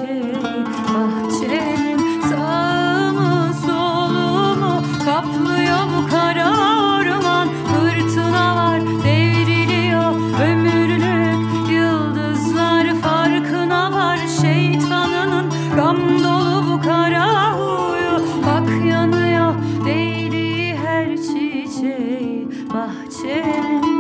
çiçeği bahçenin sağımı solumu kaplıyor bu kara orman. Fırtına var devriliyor ömürlük yıldızlar farkına var. Şeytanının gam dolu bu kara huyu bak yanıyor değdiği her çiçeği bahçenin.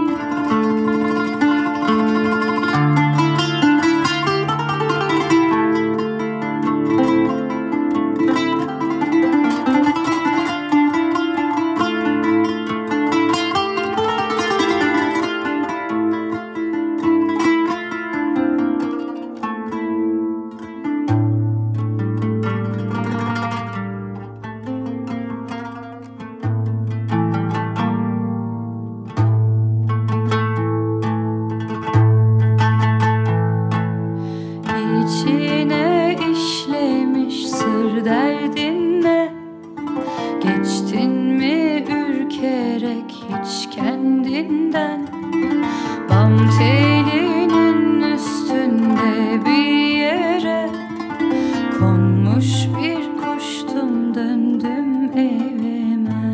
İçine işlemiş sır derdin ne? Geçtin mi ürkerek hiç kendinden? Bam telinin üstünde bir yere konmuş bir kuştum, döndüm evime.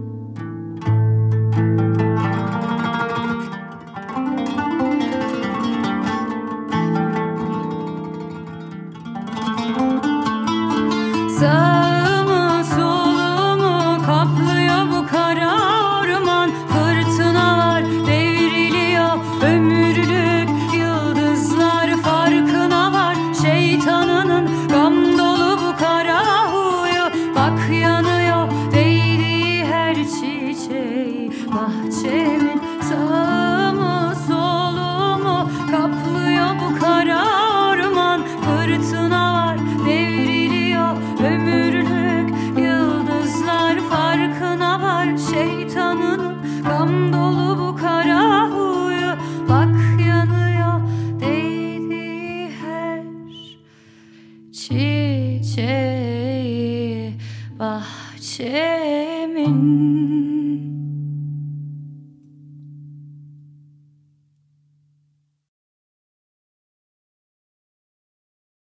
Sağımı solumu kaplıyor bu kara orman. Fırtına var devriliyor ömürlük yıldızlar farkına var. Şeytanının gam dolu bu kara huyu bak yanıyor değdiği her çiçeği bahçemin. Sağımı solumu kaplıyor bu kara orman. Fırtına var devriliyor ömürlük yıldızlar farkına var. Şeytanın gam dolu bu kara huyu bak yanıyor değdiği her çiçeği bahçe.